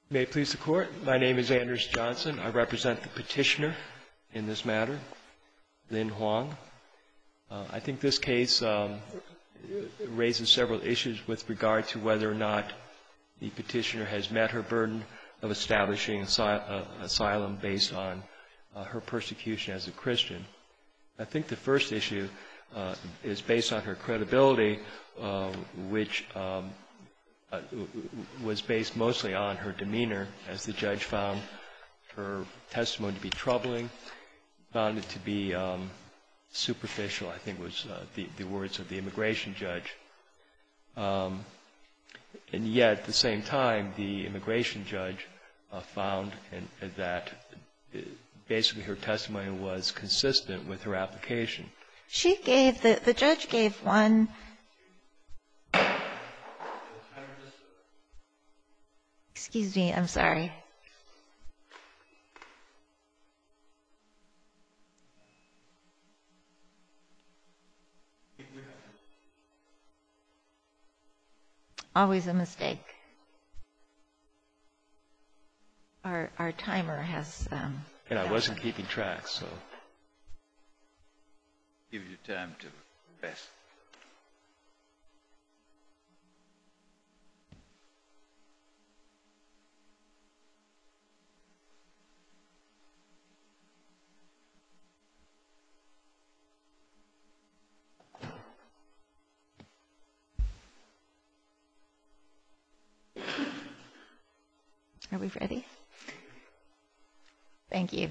May it please the Court. My name is Anders Johnson. I represent the petitioner in this matter, Lin Huang. I think this case raises several issues with regard to whether or not the petitioner has met her burden of establishing asylum based on her persecution as a Christian. I think the first issue is based on her credibility, which was based mostly on her demeanor, as the judge found her testimony to be troubling, found it to be superficial, I think was the words of the immigration judge. And yet, at the same time, the immigration judge found that basically her testimony was consistent with her application. She gave, the judge gave one. Excuse me, I'm sorry. Always a mistake. Our timer has. And I wasn't keeping track, so. Give you time to rest. Are we ready? Thank you.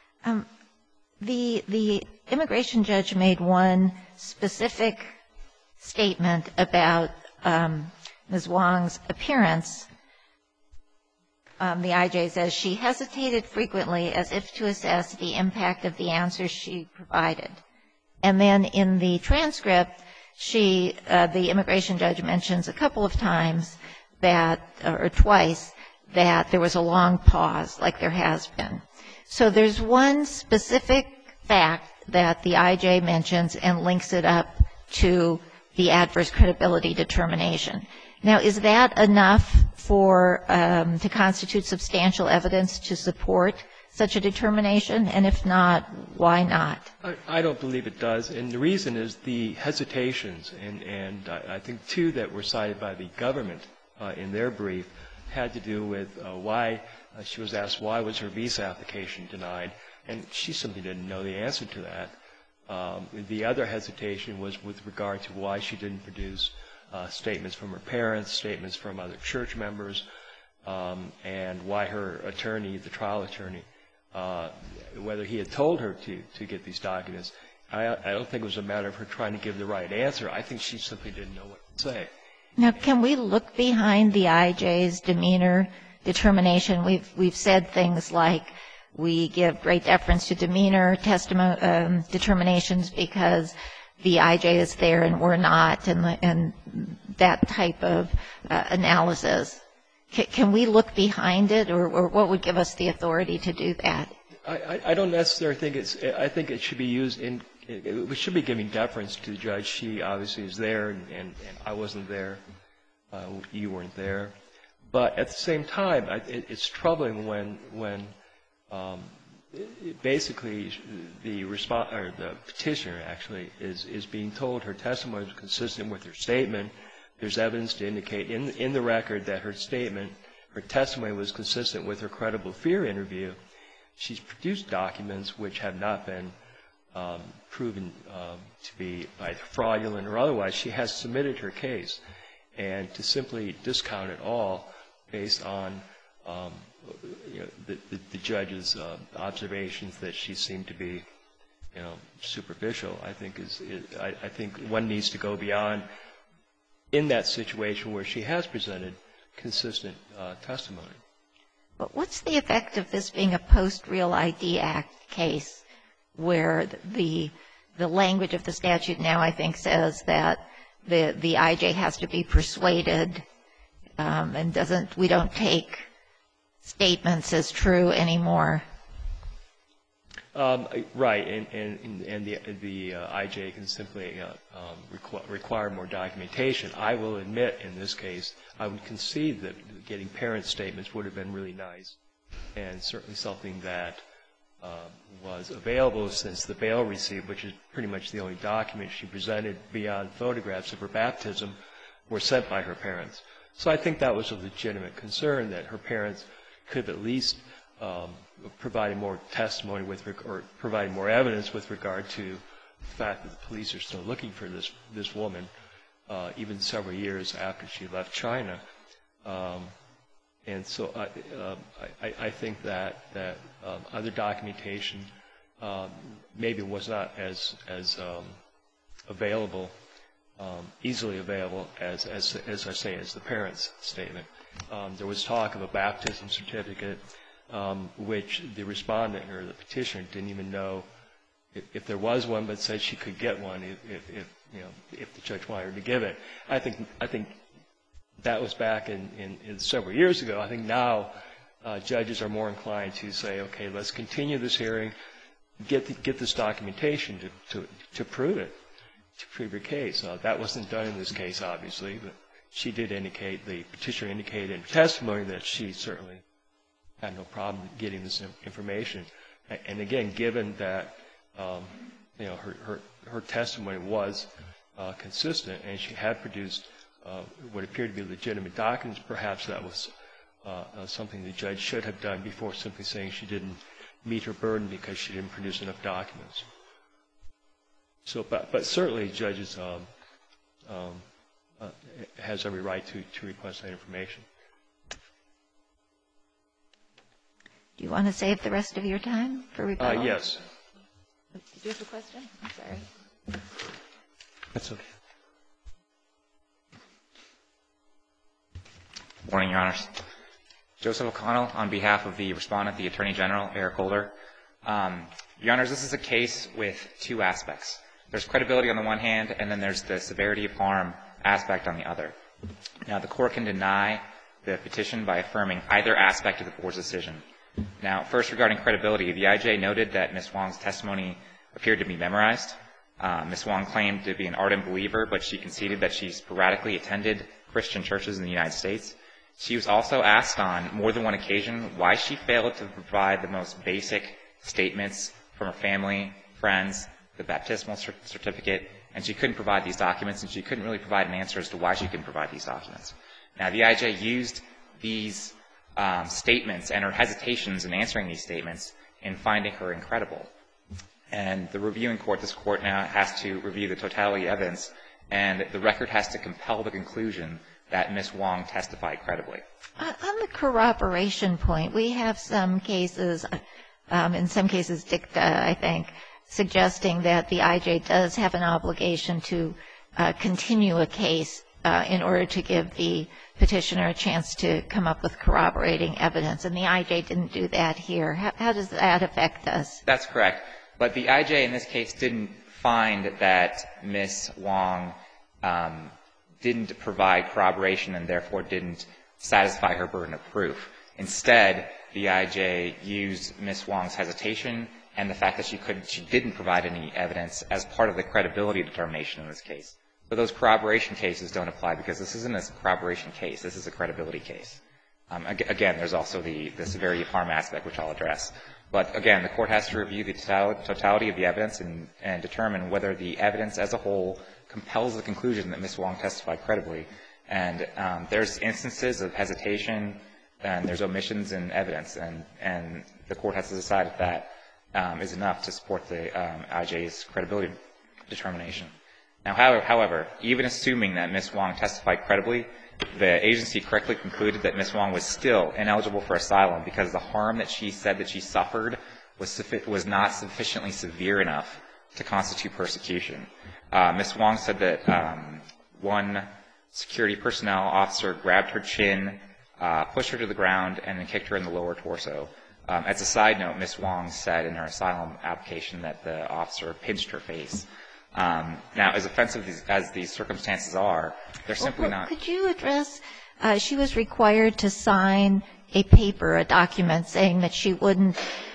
The immigration judge made one specific statement about Ms. Huang's appearance. The IJ says she hesitated frequently as if to assess the impact of the answers she provided. And then in the transcript, the immigration judge mentions a couple of times that, or twice, that there was a long pause, like there has been. So there's one specific fact that the IJ mentions and links it up to the adverse credibility determination. Now, is that enough to constitute substantial evidence to support such a determination? And if not, why not? I don't believe it does. And the reason is the hesitations, and I think two that were cited by the government in their brief, had to do with why she was asked why was her visa application denied, and she simply didn't know the answer to that. The other hesitation was with regard to why she didn't produce statements from her parents, statements from other church members, and why her attorney, the trial attorney, whether he had told her to get these documents. I don't think it was a matter of her trying to give the right answer. I think she simply didn't know what to say. Now, can we look behind the IJ's demeanor determination? We've said things like we give great deference to demeanor determinations because the IJ is there and we're not, and that type of analysis. Can we look behind it, or what would give us the authority to do that? I don't necessarily think I think it should be used we should be giving deference to the judge. She obviously is there, and I wasn't there. You weren't there. But at the same time, it's troubling when basically the petitioner actually is being told her testimony is consistent with her statement. There's evidence to indicate in the record that her statement, her testimony was consistent with her credible fear interview. She's produced documents which have not been proven to be either fraudulent or otherwise. She has submitted her case, and to simply discount it all based on the judge's observations that she seemed to be, superficial, I think I think one needs to go beyond in that situation where she has presented consistent testimony. But what's the effect of this being a post-Real ID Act case where the language of the statute now, I think, says that the IJ has to be persuaded and we don't take statements as true anymore? Right, and the IJ can simply require more documentation. I will admit in this case, I would concede that getting parent statements would have been really nice, and certainly something that was available since the bail receipt, which is pretty much the only document she presented beyond photographs of her baptism, were sent by her parents. So I think that was a legitimate concern, that her parents could at least provided more testimony or provided more evidence with regard to the fact that the police are still looking for this woman, even several years after she left China. And so I think that other documentation maybe was not as available, easily available as I say, as the parents' statement. There was talk of a baptism certificate, which the respondent or the petitioner didn't even know if there was one, but said she could get one if the judge wanted her to give it. I think that was back in several years ago. I think now judges are more inclined to say, okay, let's continue this hearing, get this documentation to prove it, to prove your case. That wasn't done in this case, obviously, but she did indicate, the petitioner indicated in testimony that she certainly had no problem getting this information. And again, given that her testimony was consistent and she had produced what appeared to be legitimate documents, perhaps that was something the judge should have done before simply saying she didn't meet her burden because she didn't produce enough documents. So, but certainly judges has every right to request that information. Do you want to save the rest of your time for rebuttal? Yes. Did you have a question? I'm sorry. That's okay. Morning, Your Honors. Joseph O'Connell on behalf of the respondent, the Attorney General, Eric Holder. Your Honors, this is a case with two aspects. There's credibility on the one hand, and then there's the severity of harm aspect on the other. Now, the Court can deny the petition by affirming either aspect of the Board's decision. Now, first regarding credibility, the IJ noted that Ms. Wong's testimony appeared to be memorized. Ms. Wong claimed to be an ardent believer, but she conceded that she sporadically attended Christian churches in the United States. She was also asked on more than one occasion why she failed to provide the most basic statements from her family, friends, the baptismal certificate, and she couldn't provide these documents, and she couldn't really provide an answer as to why she couldn't provide these documents. Now, the IJ used these statements and her hesitations in answering these statements in finding her incredible. And the reviewing court, this Court now has to review the totality of evidence, and the record has to compel the conclusion that Ms. Wong testified credibly. On the corroboration point, we have some cases, in some cases dicta, I think, suggesting that the IJ does have an obligation to continue a case in order to give the petitioner a chance to come up with corroborating evidence. And the IJ didn't do that here. How does that affect us? That's correct. But the IJ in this case didn't find that Ms. Wong didn't provide corroboration and therefore didn't satisfy her burden of proof. Instead, the IJ used Ms. Wong's hesitation and the fact that she didn't provide any evidence as part of the credibility determination in this case. But those corroboration cases don't apply because this isn't a corroboration case. This is a credibility case. Again, there's also the severity of harm aspect, which I'll address. But again, the Court has to review the totality of the evidence and determine whether the evidence as a whole compels the conclusion that Ms. Wong testified credibly. And there's instances of hesitation and there's omissions in evidence, and the Court has to decide if that is enough to support the IJ's credibility determination. Now, however, even assuming that Ms. Wong testified credibly, the agency correctly concluded that Ms. Wong was still ineligible for asylum because the harm that she said that she suffered was not sufficiently severe enough to constitute persecution. Ms. Wong said that one security personnel officer grabbed her chin, pushed her to the ground, and then kicked her in the lower torso. As a side note, Ms. Wong said in her asylum application that the officer pinched her face. Now, as offensive as these circumstances are, they're simply not. Could you address, she was required to sign a paper, a document, saying that she wouldn't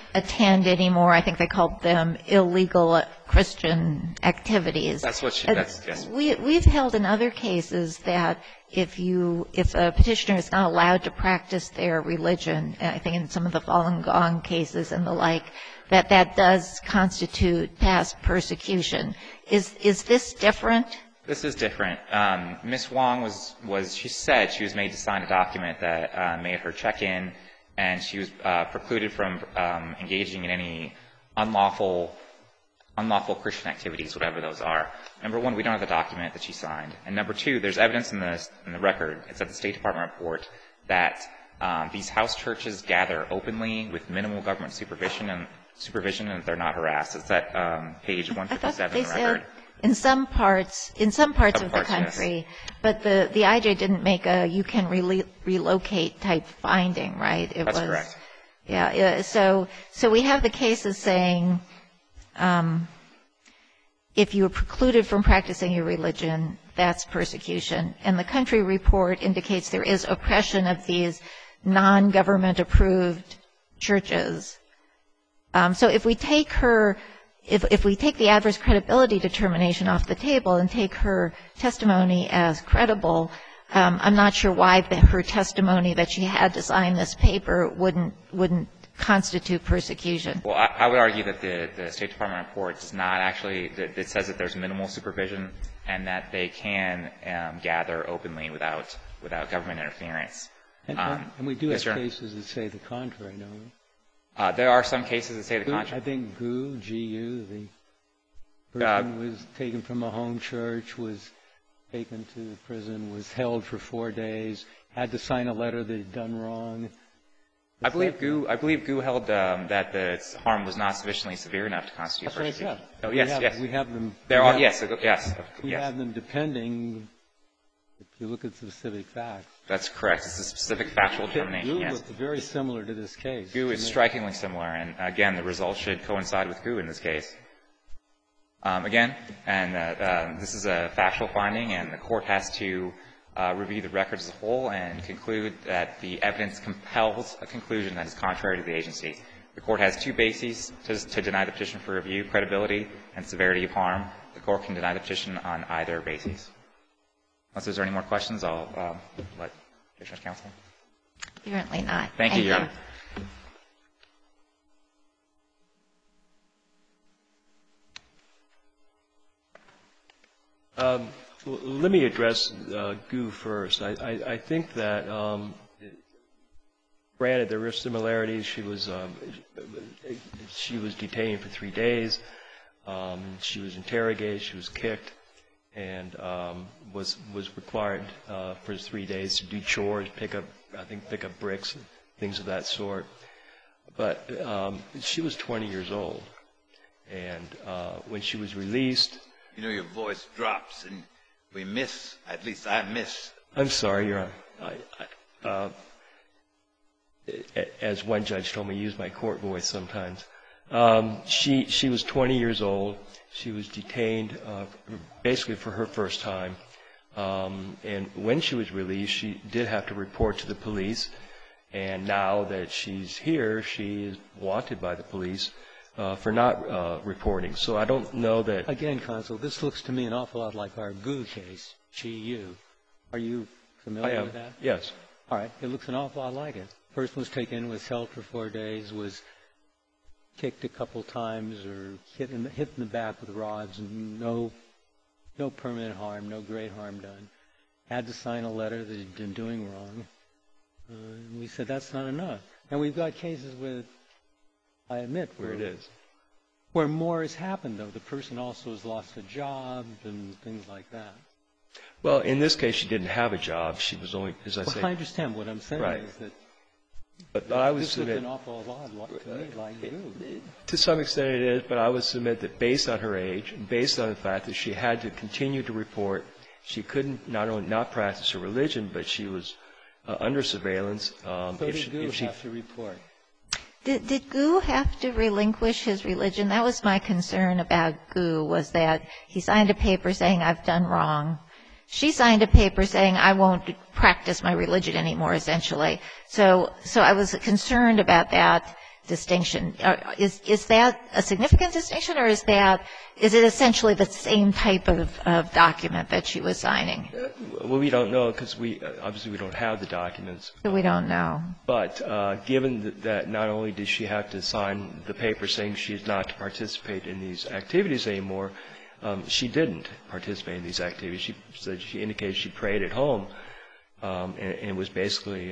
attend anymore. I think they called them illegal Christian activities. That's what that's, yes. We've held in other cases that if a petitioner is not allowed to practice their religion, I think in some of the Falun Gong cases and the like, that does constitute past persecution. Is this different? This is different. Ms. Wong she said she was made to sign a document that made her check in, and she was precluded from engaging in any unlawful Christian activities, whatever those are. Number one, we don't have the document that she signed. And number two, there's evidence in the record, it's at the State Department report, that these house churches gather openly with minimal government supervision and they're not harassed. It's at page 157 in the record. In some parts of the country, yes. But the IJ didn't make a you can relocate type finding, right? That's correct. Yeah. So we have the cases saying if you are precluded from practicing your religion, that's persecution. And the country report indicates there is oppression of these non-government approved churches. So if we take her. If we take the adverse credibility determination off the table and take her testimony as credible, I'm not sure why her testimony that she had to sign this paper wouldn't constitute persecution. Well, I would argue that the State Department report does not actually, it says that there's minimal supervision and that they can gather openly without government interference. And we do have cases that say the contrary, don't we? There are some cases that say the contrary. I think G.U., the person was taken from a home church, was taken to prison, was held for 4 days, had to sign a letter that he'd done wrong. I believe Gu held that the harm was not sufficiently severe enough to constitute persecution. That's what I said. Oh, yes. We have them. Yes. We have them depending, if you look at specific facts. That's correct. It's a specific factual determination, Gu yes. looks very similar to this case. Gu is strikingly similar, and again, the results should coincide with Gu in this case. This is a factual finding, and the court has to review the records as a whole and conclude that the evidence compels a conclusion that is contrary to the agency. The court has two bases to deny the petition for review, credibility and severity of harm. The court can deny the petition on either basis. Unless there's any more questions, I'll let Petitioner's counsel. Apparently not. Thank you, Your Honor. Let me address Gu first. I think that, granted, there were similarities. She was detained for 3 days. She was interrogated. She was kicked, and was required for 3 days to do chores, pick up bricks, and things of that sort. But she was 20 years old, and when she was released. You know, your voice drops, and we miss. At least I miss. I'm sorry, Your Honor. As one judge told me, use my court voice sometimes. She was 20 years old. She was detained basically for her first time. And when she was released, she did have to report to the police. And now that she's here, she is wanted by the police for not reporting. So I don't know that. Again, counsel, this looks to me an awful lot like our Gu case, G.U. Are you familiar with that? Yes. All right. It looks an awful lot like it. Person was taken, was held for 4 days, was kicked a couple times or hit in the back with rods, and no permanent harm, no great harm done. Had to sign a letter that he'd been doing wrong. And we said that's not enough. And we've got cases with, I admit, where it is. Where more has happened, though. The person also has lost a job and things like that. Well, in this case, she didn't have a job. She was only, as I say. Well, I understand. What I'm saying is that but I would this submit, looks an awful lot to me like Gu. To some extent it is, but I would submit that based on her age, based on the fact that she had to continue to report, she couldn't not only not practice her religion, but she was under surveillance. So did Gu have to report? Did Gu have to relinquish his religion? That was my concern about Gu, was that he signed a paper saying, I've done wrong. She signed a paper saying, I won't practice my religion anymore, essentially. So I was concerned about that. distinction. Is that a significant distinction, or is it essentially the same type of document that she was signing? Well, we don't know because obviously we don't have the documents. So we don't know. But given that not only did she have to sign the paper saying she's not to participate in these activities anymore, she didn't participate in these activities. She said she indicated she prayed at home and was basically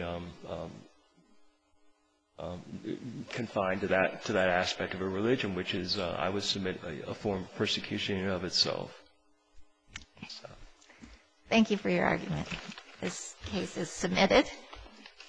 confined to that aspect of her religion, which is, I would submit, a form of persecution in and of itself. So. Thank you for your argument. This case is submitted.